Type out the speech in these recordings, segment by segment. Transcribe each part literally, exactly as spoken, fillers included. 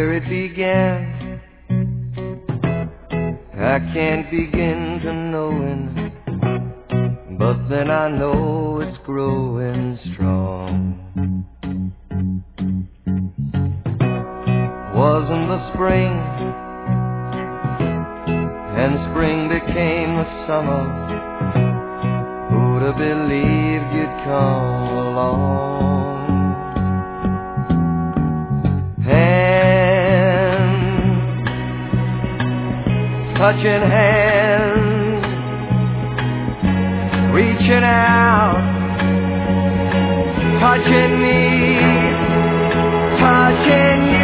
where it began. I can't begin to knowing, but then I know it's growing strong. Wasn't the spring, and spring became the summer. Who'd have believed you'd come along? Hands, touching hands, reaching out, touching me, touching you.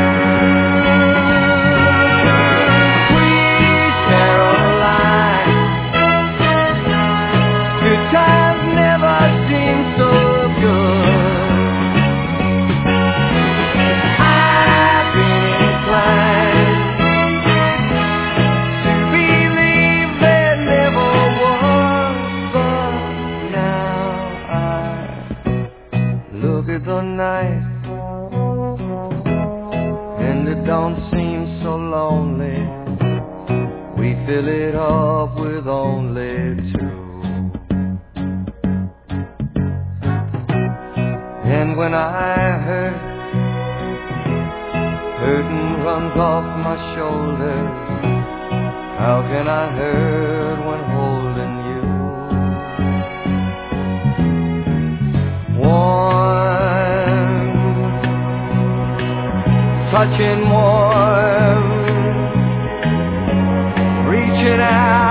Sweet Caroline, good times never seem so good. I've been inclined to believe there never was, but now I look at the night and it don't seem so lonely. We fill it up with only two. And when I hurt, hurting runs off my shoulders. How can I hurt when holding you? Warm, touching warm, reaching out.